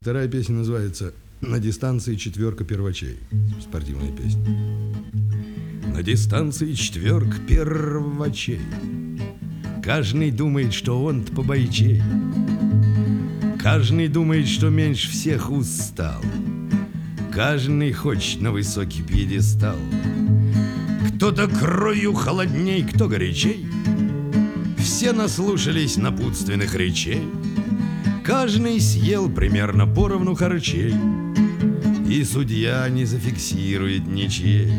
Вторая песня называется «На дистанции четверка первачей». Спортивная песня. На дистанции четверка первачей. Каждый думает, что он-то побойчей. Каждый думает, что меньше всех устал. Каждый хочет на высокий пьедестал. Кто-то кровью холодней, кто горячей. Все наслушались напутственных речей. Каждый съел примерно поровну харчей. И судья не зафиксирует ничей.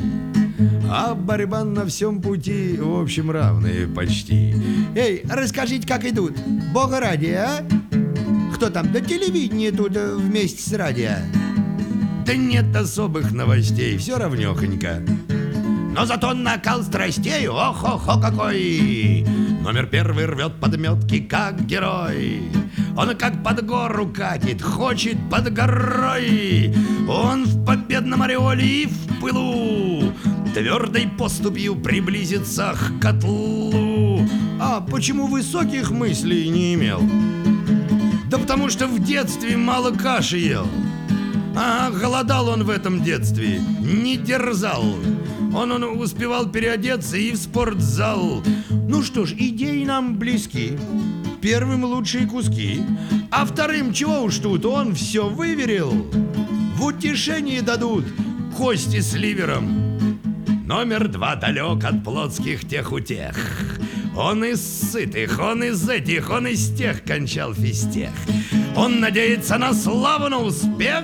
А борьба на всем пути, в общем, равные почти. Эй, расскажите, как идут, бога ради, а? Кто там, до телевидения тут вместе с радио? Да нет особых новостей, все равнёхонько. Но зато накал страстей, ох-охо какой! Номер первый рвет подметки, как герой. Он как под гору катит, хочет под горой. Он в победном ореоле и в пылу твердой поступью приблизится к котлу. А почему высоких мыслей не имел? Да потому что в детстве мало каши ел. А голодал он в этом детстве, не дерзал. Он успевал переодеться и в спортзал. Ну что ж, идеи нам близки. Первым лучшие куски, а вторым чего уж тут, он все выверил. В утешении дадут кости с ливером. Номер два далек от плотских техутех. Он из сытых, он из этих, он из тех кончал физтех. Он надеется на славу, на успех,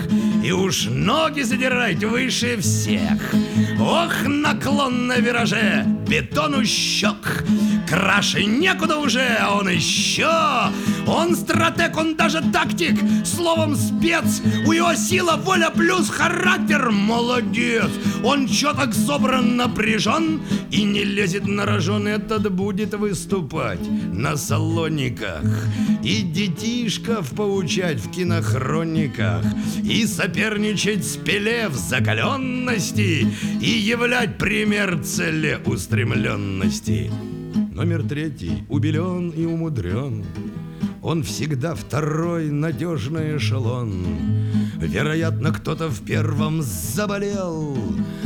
и уж ноги задирать выше всех. Ох, наклон на вираже, бетон у щек. Краше некуда уже, а он еще. Он стратег, он даже тактик, словом спец. У него сила, воля плюс характер, молодец. Он чёток собран, напряжен и не лезет на рожон. Этот будет выступать на салониках и детишков поучать в кинохрониках, и соперничать с Пеле в закаленности, и являть пример целеустремленности. Номер третий убелен и умудрен. Он всегда второй надежный эшелон. Вероятно, кто-то в первом заболел,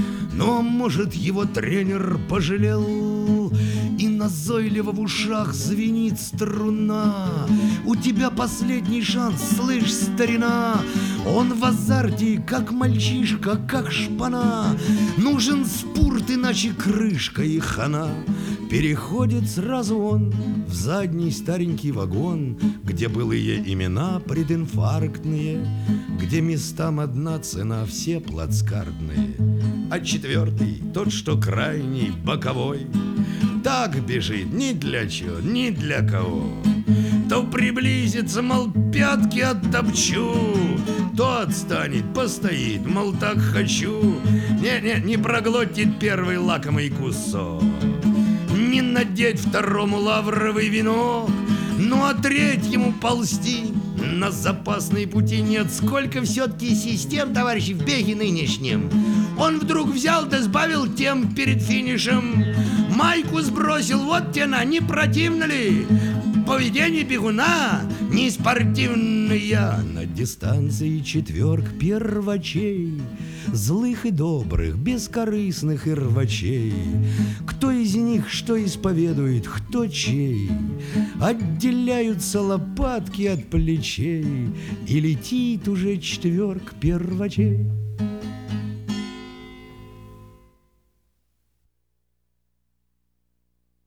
но, может, его тренер пожалел. И назойливо в ушах звенит струна. У тебя последний шанс, слышь, старина. Он в азарте, как мальчишка, как шпана. Нужен спорт, иначе крышка и хана. Переходит сразу он в задний старенький вагон, где былые имена прединфарктные, где местам одна цена, все плацкартные. А четвертый, тот, что крайний, боковой, так бежит ни для чего, ни для кого. То приблизится, мол, пятки оттопчу, то отстанет, постоит, мол, так хочу. Не проглотит первый лакомый кусок, не надеть второму лавровый венок, ну а третьему ползти на запасные пути нет. Сколько все-таки систем, товарищи, в беге нынешнем. Он вдруг взял да сбавил темп перед финишем. Майку сбросил, вот тена, не противно ли? Поведение бегуна не спортивное. На дистанции четверг первачей, злых и добрых, бескорыстных и рвачей. Кто из них что исповедует, кто чей? Отделяются лопатки от плечей, и летит уже четверг первачей.